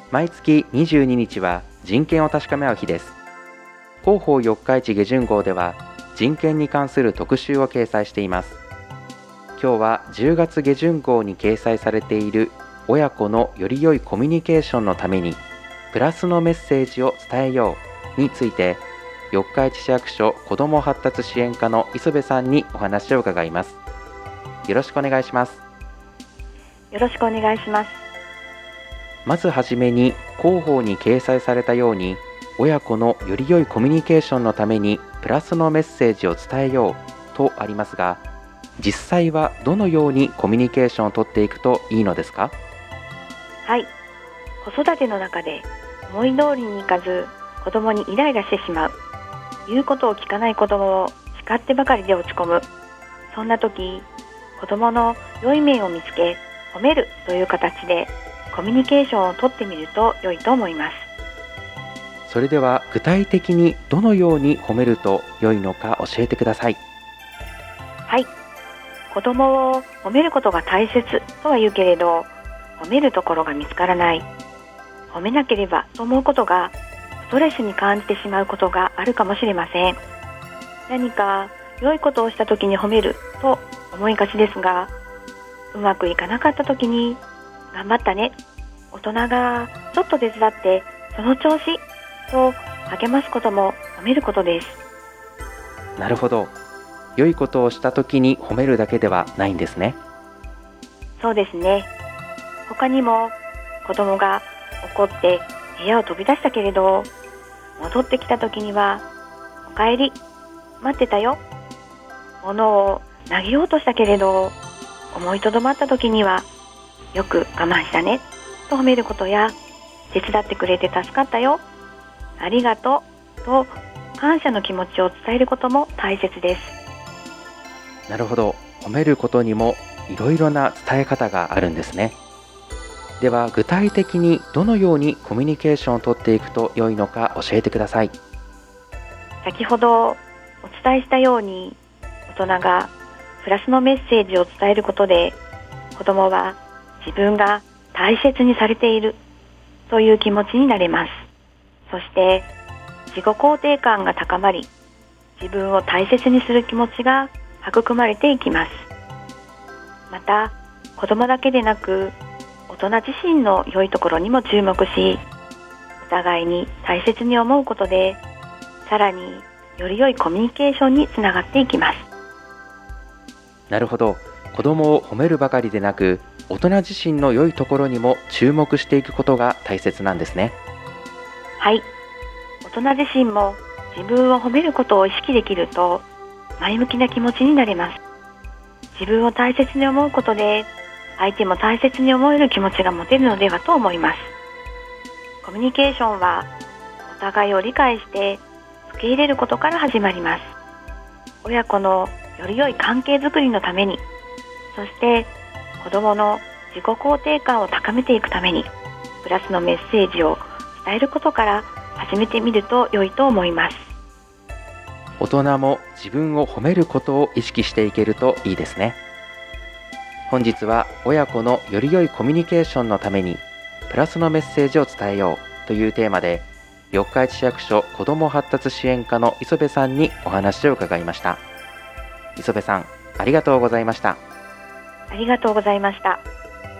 毎月22日は人権を確かめ合う日です。広報四日市下旬号では人権に関する特集を掲載しています。今日は10月下旬号に掲載されている親子のより良いコミュニケーションのためにプラスのメッセージを伝えようについて、四日市市役所子ども発達支援課の磯部さんにお話を伺います。よろしくお願いします。 よろしくお願いします。 まずはじめに、広報に掲載されたように親子のより良いコミュニケーションのためにプラスのメッセージを伝えようとありますが、実際はどのようにコミュニケーションを取っていくといいのですか？ はい、子育ての中で思い通りにいかず子供にイライラしてしまう、言うことを聞かない子供を叱ってばかりで落ち込む、そんな時、子供の良い面を見つけ褒めるという形でコミュニケーションをとってみると良いと思います。 それでは具体的にどのように褒めると良いのか教えてください。 はい、子供を褒めることが大切とは言うけれど、褒めるところが見つからない、褒めなければと思うことがストレスに感じてしまうことがあるかもしれません。何か良いことをした時に褒めると思いがちですが、うまくいかなかった時に頑張ったね、大人がちょっと手伝ってその調子と励ますことも褒めることです。 なるほど。良いことをした時に褒めるだけではないんですね。 そうですね。他にも子供が怒って部屋を飛び出したけれど、戻ってきた時にはおかえり、待ってたよ、物を投げようとしたけれど思いとどまった時にはよく我慢したねと褒めることや、手伝ってくれて助かったよ、ありがとうと感謝の気持ちを伝えることも大切です。 なるほど。褒めることにもいろいろな伝え方があるんですね。では具体的にどのようにコミュニケーションを取っていくと良いのか教えてください。 先ほどお伝えしたように、大人がプラスのメッセージを伝えることで、子供は自分が大切にされているという気持ちになれます。そして自己肯定感が高まり、自分を大切にする気持ちが育まれていきます。また子供だけでなく大人自身の良いところにも注目し、お互いに大切に思うことで、さらにより良いコミュニケーションにつながっていきます。 なるほど。子供を褒めるばかりでなく、大人自身の良いところにも注目していくことが大切なんですね。 はい、大人自身も自分を褒めることを意識できると前向きな気持ちになれます。自分を大切に思うことで、相手も大切に思える気持ちが持てるのではと思います。コミュニケーションはお互いを理解して受け入れることから始まります。親子のより良い関係づくりのために、そして子どもの自己肯定感を高めていくために、プラスのメッセージを伝えることから始めてみると良いと思います。 大人も自分を褒めることを意識していけるといいですね。本日は親子のより良いコミュニケーションのためにプラスのメッセージを伝えようというテーマで、四日市市役所子ども発達支援課の磯部さんにお話を伺いました。磯部さん、ありがとうございました。 ありがとうございました。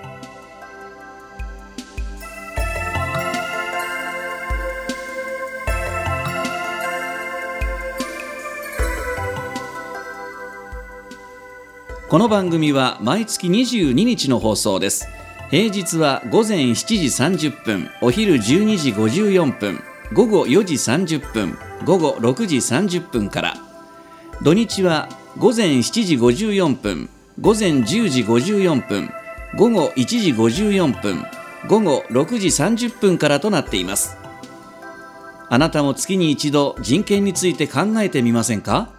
この番組は毎月22日の放送です。平日は午前7時30分、お昼12時54分、午後4時30分、午後6時30分から。土日は午前7時54分、午前10時54分、午後1時54分、午後6時30分からとなっています。あなたも月に一度人権について考えてみませんか？